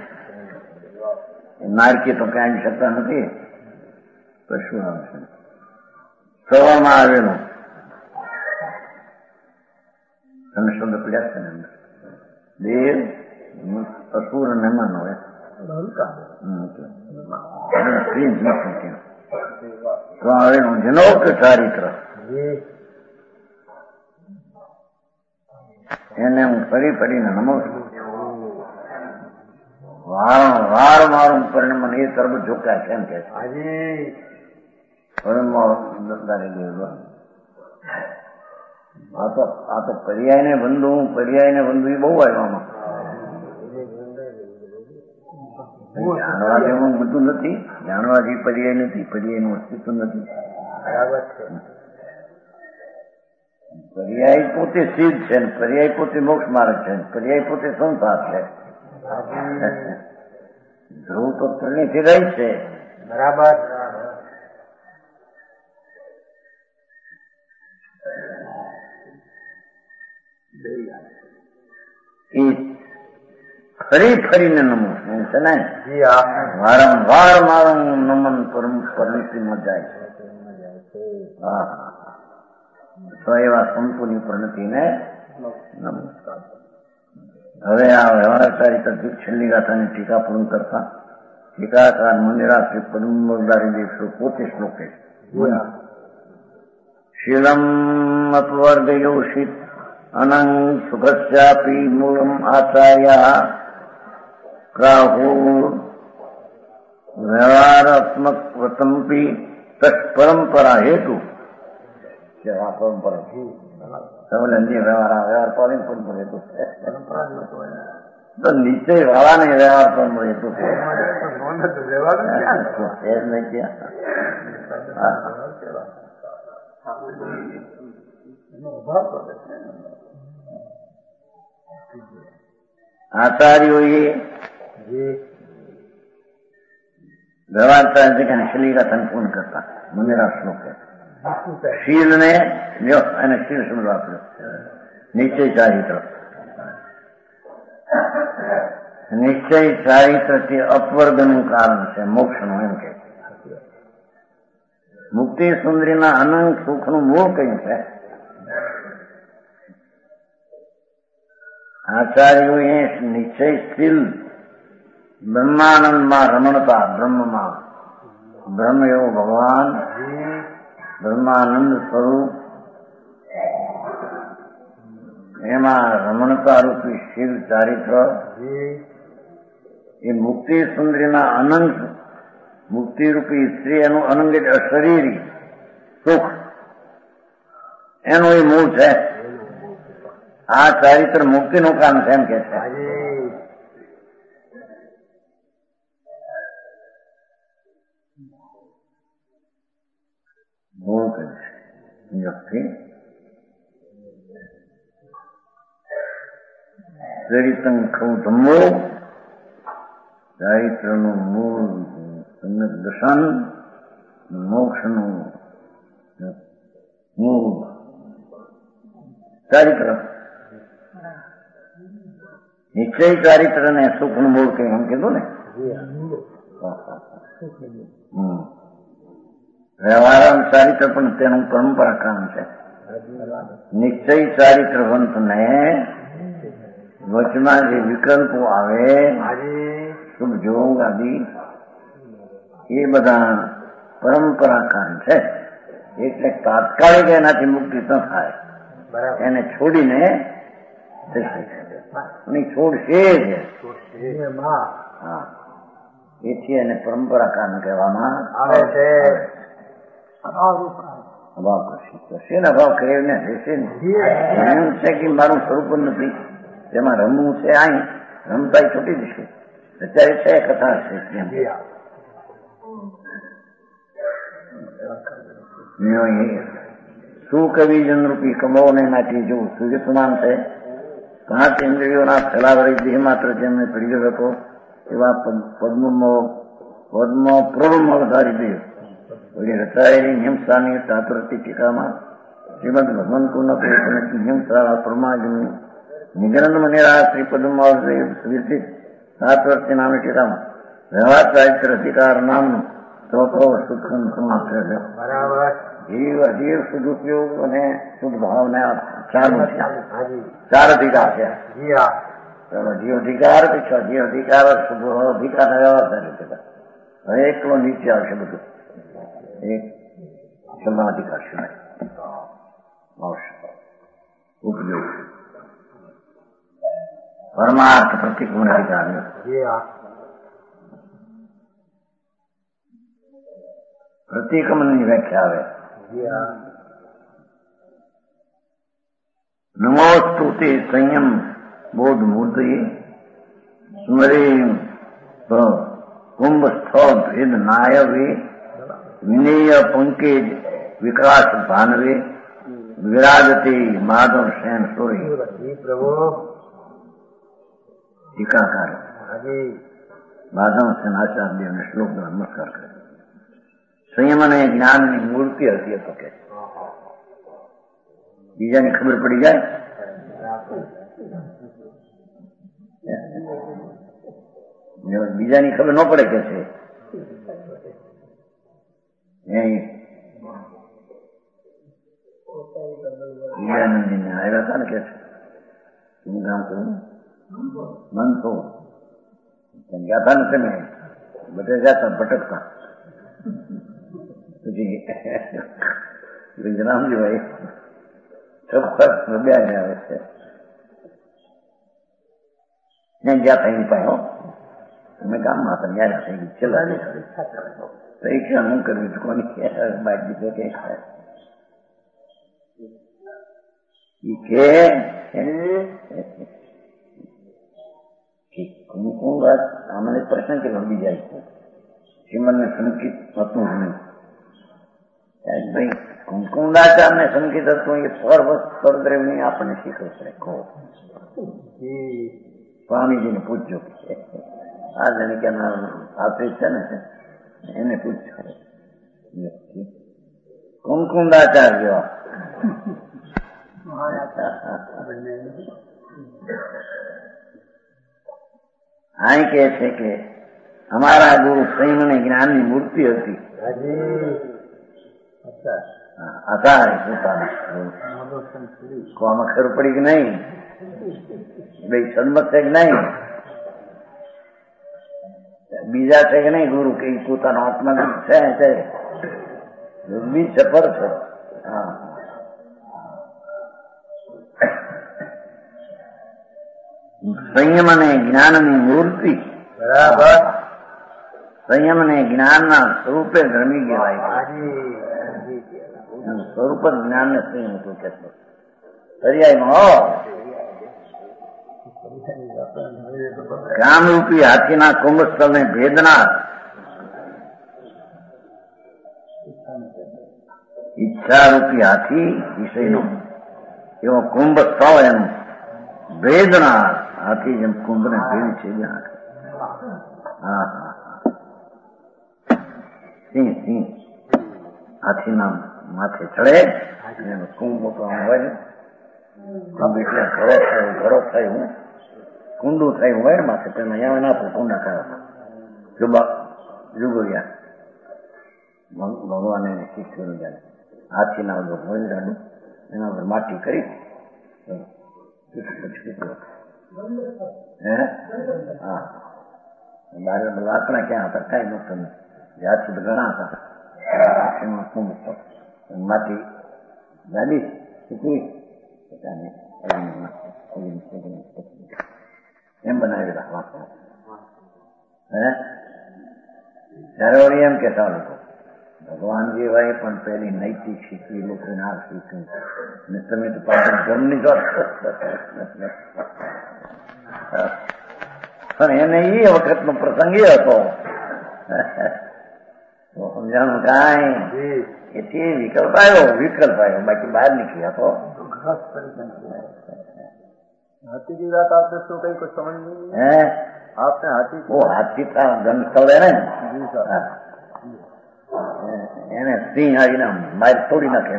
નારકી તો ક્યાં આવી શકતા નથી, કશું આવશે થવામાં આવેલું તમે શબ્દ પીડ્યા છે ને અંદર દેવ અસુર ને માનો તો આવેલું જનોક્ત ચારિત્ર જી એને હું ફરી ફરીને નમું છું. વાર મારું પરિણામ મને એ તરફ ઝુક્યા છે એમ કે છે. હાજી આ તો પર્યાયને બંધુ એ બહુ આવ્યામાં જાણવા જેવું બધું નથી, જાણવા જે પર્યાય નથી, પર્યાયનું અસ્તિત્વ નથી. બરાબર છે પર્યાય પોતે સિદ્ધ છે, પર્યાય પોતે મોક્ષ માર્ગ છે, પર્યાય પોતે સંસાર છે. ધ્રુવ તો ત્રણેયથી રહી છે. બરાબર એ ફરી ફરીને નમું છું છે ને, જી હા વારંવાર મારું નમન પરિણતિમાં જાય છે. હા તો એવા સંતોની પરિણતિને નમસ્કાર. હવે આ વ્યવહાર ચારિત્ર છેલ્લી ગાથાની ટીકા પૂર્ણ કરતા ટીકાકાર મંદિરા શ્રી પદમદારી દેવ પોતે શ્લોકે શીલમ અપવર્ગયોષિત અનંગ સુખસ્યાપી મૂળમ આચાર્યા પ્રાહુર વ્યવહારાત્મક વતંપી તત્પરંપરા હેતુ આ પરંપરા વ્યવહાર પાડીને પરંપરા હેતુ તો નીચે વાળાને વ્યવહાર પરંપરા હેતુ છે નહીં આચાર્યોએ વ્યવહાર ચારિત્ર શીલી કથન પૂર્ણ કરતા મંદિરા શ્લોક શીલ ને અને શીલ શબ્દ વાપર્યો. નિશ્ચય ચારિત્ર, નિશ્ચય ચારિત્ર તે અપવર્ગનું કારણ છે, મોક્ષનું એમ કે મુક્તિ સુંદરીના અનંત સુખનું મૂળ કયું છે. આચાર્યોએ નિશ્ચયશીલ બ્રહ્માનંદમાં રમણતા, બ્રહ્મમાં બ્રહ્મ એવો ભગવાન બ્રહ્માનંદ સ્વરૂપ એમાં રમણતા રૂપી શીલ ચારિત્ર એ મુક્તિ સુંદરીના અનંત મુક્તિ રૂપી સ્ત્રી એનું અનંગ અશરીરી સુખ એનું એ મૂળ છે. આ ચારિત્ર મુક્તિનું કામ છે એમ કે છે. મૂળ કહે છે ચરિત્ર ખવું ધમ્મો ચારિત્રનું મૂળ સમ્યક દર્શન મોક્ષનું મૂળ ચારિત્ર નિશ્ચય ચારિત્ર ને સુખનું મૂળ કઈ એમ કીધું ને. વ્યવહાર ચારિત્ર પણ તેનું પરંપરા કામ છે. નિશ્ચય ચારિત્ર વંતને વચમાં જે વિકલ્પો આવે શુભ જોગ આદિ એ બધા પરંપરાકાર છે. એટલે તાત્કાલિક એનાથી મુક્તિ ન થાય, એને છોડીને છોડશે જ. હા, એથી એને પરંપરાકાર કહેવામાં આવે છે. અભાવ કરશે ને અભાવ કહે ને રહેશે ને. એમ છે કે મારું સ્વરૂપ નથી, તેમાં રમવું છે, અહીં રમતા છૂટી જશે. અત્યારે છે કથા છે. સુકવિજન રૂપી કમોને નાખી જો સૂર્ય સમાન છે. 5 ઇન્દ્રિયોના ફેલાવરી દેહ માત્ર જેમને પીડ્યો હતો એવા પદ્મો પ્રબળધારી દેહ રચાયેલી હિંસાની તાત્રતી ટીકામાં શ્રીમદ ભગવાન કુંડ હિંસા પરમાજની નિગ્રંથમાં નિરા શ્રી પદ્મા વિરચિત 7 વર્ષની નામની ટીકામાં વ્યવહાર ચારિત્ર અધિકાર નામનું ચોથો સુખન સમાપ્ત છે. જીવ શુદ્ધ ઉપયોગ અને શુદ્ધ ભાવને ચાલુ છે. 4 અધિકાર છે. જીવ અધિકાર પીછો જીવ અધિકાર શુદ્ધ અધિકાર વ્યવહાર ચારિત્ર. હવે એકલો નીચે આવશે બધું. એક સમાધિકાર છે આવશે ઉપયોગ પરમાર્થ પ્રતિકૂળ અધિકાર પ્રતિક્રમણની વ્યાખ્યા આવે. નમોસ્તુ તે સંયમ બોધ મૂર્તિ સ્મરે કુંભ સ્થળ ભેદ નાયવે વિનેય પંકેજ વિકાસ ભાનવે વિરાજતી માધવ સેન સોરી. ટીકાકાર માધવ સેન આચાર્યને શ્લોક નમસ્કાર કરે. સંયમ અને જ્ઞાનની મૂર્તિ હતી તો કે બીજાની ખબર પડી જાય. બીજાની ખબર ન પડે કે છે વિજયાનંદજીને આવ્યા હતા ને કે શું કામ કરું મનસો ગયા હતા ને તમે બધે જતા ભટકતા. પછી વિજરામજી ભાઈ ચોક્કસ હૃદય આવે છે જ્યાં થઈ પાયો અમે ગામમાં હતા ત્યાં થઈ ગઈ છેલ્લા પરીક્ષા હું કરવી કોની બાદ દીધો કે કુમકુમ વાત આમને પ્રશ્ન કે લંબી જાય છે. શ્રીમદને સંકિત હતું નહીં ભાઈ કુમકુંડાચાર ને સંકિત હતું એ સ્વર્દ્રેવની આપણને શીખવશે. કહો સ્વામીજીને પૂછજો આ જણે કે આપે છે ને એને પૂછજો કુમકુંડાચાર્ય અહીં કહે છે કે અમારા ગુરુ સંયમ અને જ્ઞાનની મૂર્તિ હતી. આધાર પોતાના આમાં ખબર પડી કે નહીં ભાઈ સન્મત છે કે નહીં બીજા છે કે નહીં ગુરુ કે પોતાનો આત્મા છે બી સફર છે. હા સંયમ અને જ્ઞાનની મૂર્તિ બરાબર. સંયમ અને જ્ઞાનના સ્વરૂપે રમી ગયેલા સ્વરૂપ જ જ્ઞાન ને સંયમ હતું કે દરિયામાં કામરૂપી હાથીના કુંભસ્થળ ને ભેદનાર ઈચ્છારૂપી હાથી વિષયનો એવો કુંભ સ્થળ એનું ભેદનાર હાથી જેમ કુંભ ને ભેદ છે. હા હા સિંહ સિંહ હાથીના માથે ચડે કુંભ હોય કુંભ એટલે ઘરો થાય હું કુંડું થયું હોય માથે તેમાં અહીંયા ના પર કુંડા થયા જુગોયા ભગવાને શીખ્યું જાણે હાથીના મોયરાનું એના પર માટી કરી હા લાકડા ક્યાં હતા કઈ નતું હાથી તો ઘણા હતા માટી ગાડી શીખવી એમ બનાવેલા વાંકડા ત્યારે વળી એમ કેતા લોકો ભગવાનજી ભાઈ પણ પેલી નૈતિક શીખવી લોકોને આ શીખ્યું ને તમે તો પાછળ જમની જો પણ એને એ વખતનો પ્રસંગ એ હતો સમજાણું કાંઈ એથી વિકલ્પ આવ્યો બાકી બહાર નીકળ્યા તો हाथी की बात आपने तो कहीं कुछ समझ नहीं है आपने हाथी वो हाथी का जन्म स्थल है ना जी सर એને સિંહ આવીને માર તોડી નાખે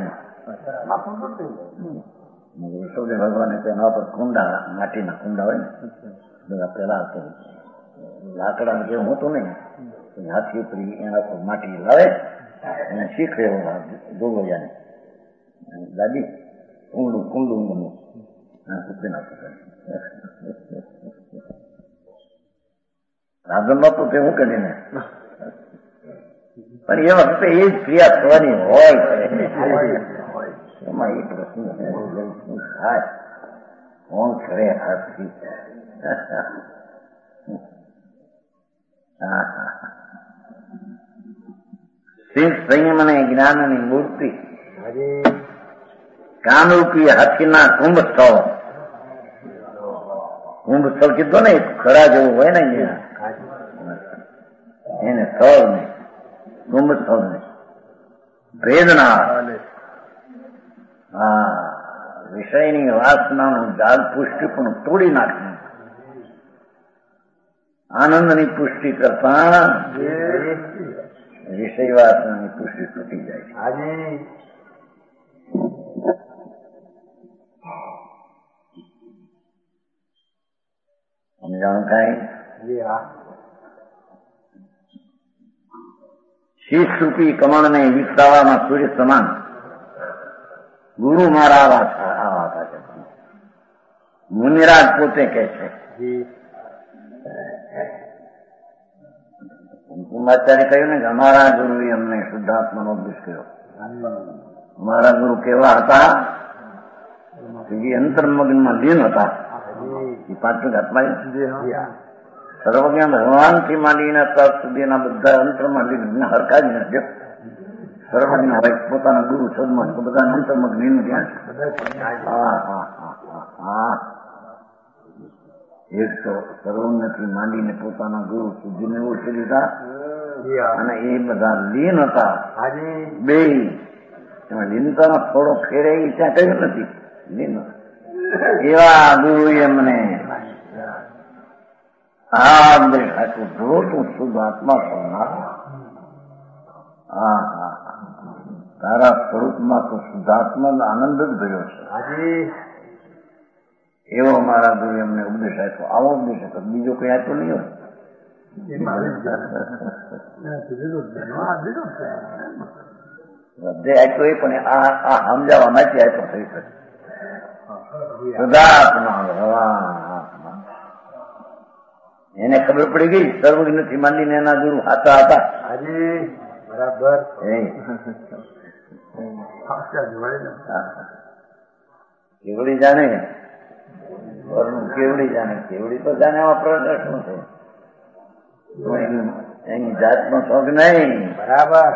સૌદે ભગવાને તેના પર કુંડા માટીના કુંડા હોય ને બધા પેલા લાકડા જેવું હોતું નહીં હાથી ઉપર એના પર માટી લાવે એને શીખે ગોગોયાને દાદી કુંડું કુંડું બનવું સાધન નતું તે હું કરીને પણ એ વખતે એ જ ક્રિયા થવાની હોય એમાં એક પ્રશ્ન થાય કોણ કરે હાથથી શિવ સંયમ અને જ્ઞાનની મૂર્તિ કામરૂપી હાથીના કુંભ સ્થળ કીધો ને ખરા જેવું હોય ને એને સ્થળ ને કુંભ સ્થળ ને વેદના હા વિષયની વાસનાનું જાળ પુષ્ટિ પણ તોડી નાખ્યું આનંદની પુષ્ટિ કરતા વિષય વાસનાની પુષ્ટિ તૂટી જાય છે સમજાણું કાંઈ શીશરૂપી કમળને વિકસાવવામાં સૂર્ય સમાન ગુરુ મારા આવા હતા કે મુનિરાજ પોતે કે છે કુમાચાર્ય કહ્યું ને કે અમારા ગુરુએ અમને શુદ્ધાત્માનો ઉપદેશ કર્યો અમારા ગુરુ કેવા હતા કે જે અંતર્મગ્નમાં લીન હતા એ પાંચમી ઘાતમાં સર્વજ્ઞ ભગવાનથી માંડીને તક સુધીના બધા અંતરમાં લીન હરકા જ નથી સર્વજ્ઞ હોય પોતાના ગુરુ છદમાં તો બધા અંતર્મગ લીન ત્યાં એક તો સર્વજ્ઞથી માંડીને પોતાના ગુરુ સુધીને ઓળખી લીધા અને એ બધા લીન હતા બે એમાં લીનતાનો થોડો ફેરે એ ત્યાં કહ્યું નથી લીન એવા ગુરુએ મને આ દેખાતું જો તું શુદ્ધ આત્મા થનાર તારા સ્વરૂપમાં તો શુદ્ધાત્મા આનંદ જ ભર્યો છે એવો મારા ગુરુએ અમને ઉપદેશ આપ્યો આવો ઉપદેશ આપ્યો બીજો કઈ આપ્યો નહીં હોય બધે આપ્યો એ પણ આ સમજાવવા માટે આપ્યો થઈ શકે શુદ્ધાત્મા ભગવાન એને ખબર પડી ગઈ સર્વજ્ઞથી માંડીને એના ગુરુ હાથા હતા બરાબર કેવડી જાણે કેવડી જાણે કેવડી તો જાણે એમાં પ્રદર્શન છે એની જાતનો શોખ નહીં બરાબર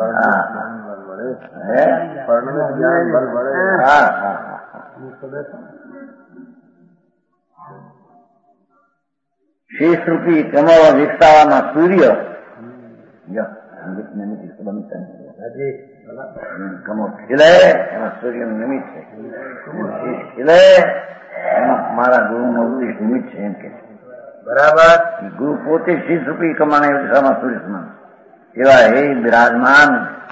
શેષરૂપી કમાવા વિકસાવવામાં સૂર્ય કમો ખીલે એમાં સૂર્યનું નિમિત્ત છે ખીલે એમાં મારા ગુરુનો ઉપદેશ નિમિત્ત છે એમ કે બરાબર ગુરુ પોતે શેષરૂપી કમાને વિકસાવવામાં સૂર્ય સમાન એવા હે બિરાજમાન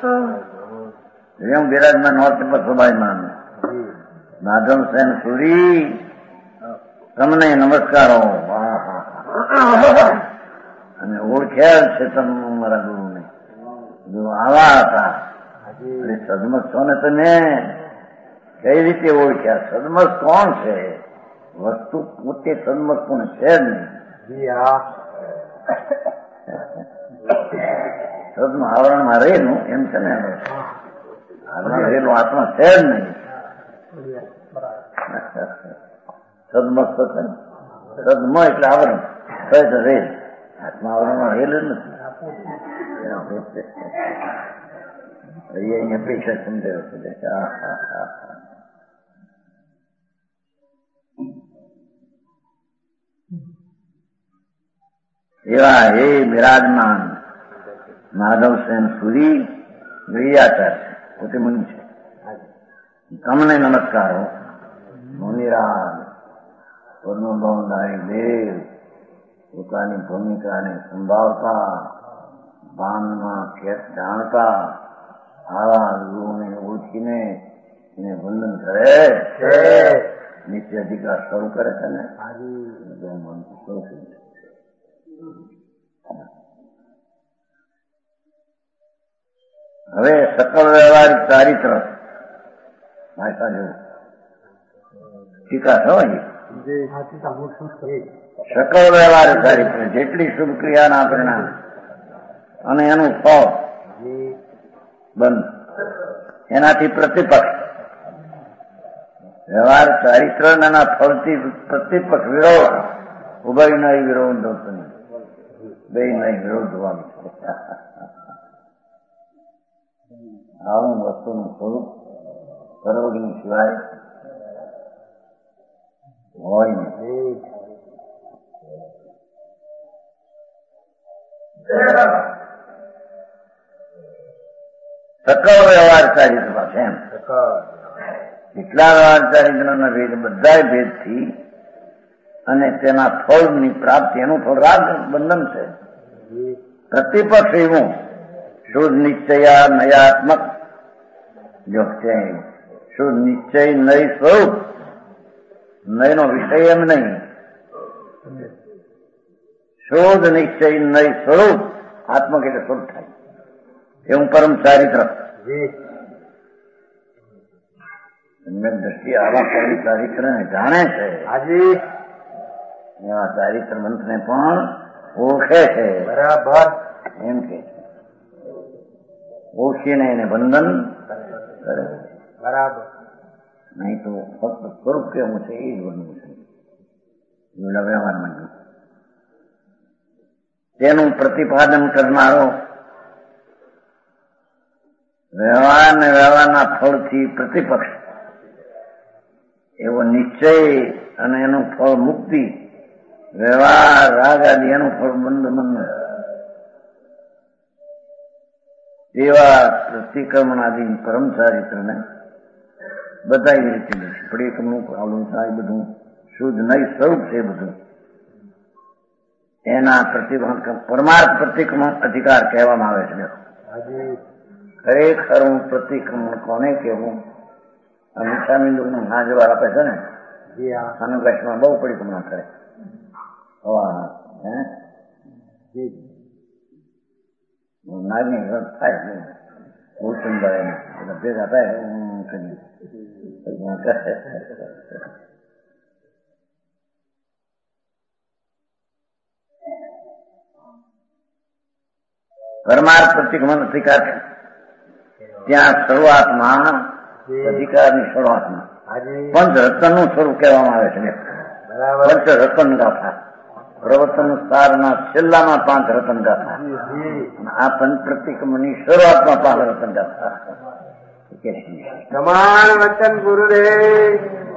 એમ બિરાજમાન હોત પર સ્વભાવમાન માધવ સેન સુરી તમને નમસ્કારો. અને ઓળખ્યા છે તમે મારા ગુરુને. જો આવા હતા એટલે સદમત છો ને તમે કઈ રીતે ઓળખ્યા? સદમત કોણ છે? વસ્તુ પોતે સદમત પણ છે જ નહીં. સદમાં આવરણમાં રહેલું એમ છે ને, આવરણ રહેલું આત્મા છે જ નહીં. સદમત સદમ એટલે આવરણ સહજ રેલ, આત્મા આવરણમાં રહેલું નથી. અહીંયા અપેક્ષા સમજાવે છે. એવા હે બિરાજમાન માધવસેન સુરી ગિરિયાચાર્ય પોતે મુનિ છે. તમને નમસ્કારો. મુનિરાજ પૂર્ણભાવદાયી દેવ પોતાની ભૂમિકાને સંભાળતા, ભાનમાં જાણતા આવા ગુરુને ઓળખીને એને વંદન કરે છે. નિત્ય અધિકાર શરૂ કરે છે ને શરૂ કરી. હવે સકલ વ્યવહારિક ચારિત્ર ભાષા જેવું ટીકા થવાય. સકલ વ્યવહારિક ચારિત્ર જેટલી શુભ ક્રિયાના પરિણામ અને એનું ફળ બંધ, એનાથી પ્રતિપક્ષ વ્યવહાર ચારિત્ર એના ફળથી પ્રતિપક્ષ વિરોધ ઉભય નહીં વિરોધ થતો નહીં, બે નહીં વિરોધ થવાનું. આવું વસ્તુનું સ્વરૂપ સર્વજ્ઞ સિવાય હોય નહીં. સકળ વ્યવહાર ચારિત્ર પાસે એમ કેટલા વ્યવહાર ચારિત્રના ભેદ, બધા ભેદથી અને તેના ફળની પ્રાપ્તિ, એનું ફળ રાગ બંધન છે. પ્રતિપક્ષ એવું શુદ્ધ નિશ્ચય નયાત્મક જો છે. શુદ્ધ નિશ્ચય નય સ્વરૂપ, નયનો વિષય એમ નહીં, શુદ્ધ નિશ્ચય નય સ્વરૂપ આત્મક એટલે શુદ્ધ થાય એવું પરમ ચારિત્ર. દ્રષ્ટિ આવા પરમ ચારિત્ર ને જાણે છે. એવા ચારિત્ર મંત્રને પણ ઓળખે છે. બરાબર એમ કે ઓળખીને એને બંધન કરે. બરાબર. નહીં તો ફક્ત સ્વરૂપ કેવું છે એ જ બનવું છે. વ્યવહારમાં તેનું પ્રતિપાદન કરનારો વ્યવહાર ને વ્યવહારના ફળથી પ્રતિપક્ષ એવો નિશ્ચય અને એનું ફળ મુક્તિ, વ્યવહાર રાગ આદિ એનું ફળ બંધ એવા પ્રતિક્રમણાદિ પરમ ચારિત્રને બધા એવી રીતે પરિક્રમણ પ્રોબ્લેમ થાય, બધું શુદ્ધ નહીં સ્વરૂપ છે. બધું એના પરમાર્થ પ્રતિક્રમણ અધિકાર કહેવામાં આવે છે. ખરેખર હું પ્રતિક્રમણ કોને કહેવું? આ મીઠા મીંડું ના જવાર આપે છે ને, અનુકાશમાં બહુ પરિક્રમણ કરે. નાગની રસ થાય ભૂષણભાઈ બધા ભેગા થાય પરમાર્થ પ્રતિક્રમણ અધિકાર છે. ત્યાં શરૂઆતમાં અધિકારની શરૂઆતમાં પંચ રતનનું સ્વરૂપ કહેવામાં આવે છે. પંચ રતન ગાથા, પ્રવર્તન સારના છેલ્લામાં 5 રતન ગાથા, આ પંચ પ્રતિક્રમણની શરૂઆતમાં 5 રતન ગાથા. સમાન વચન ગુરુદેવ.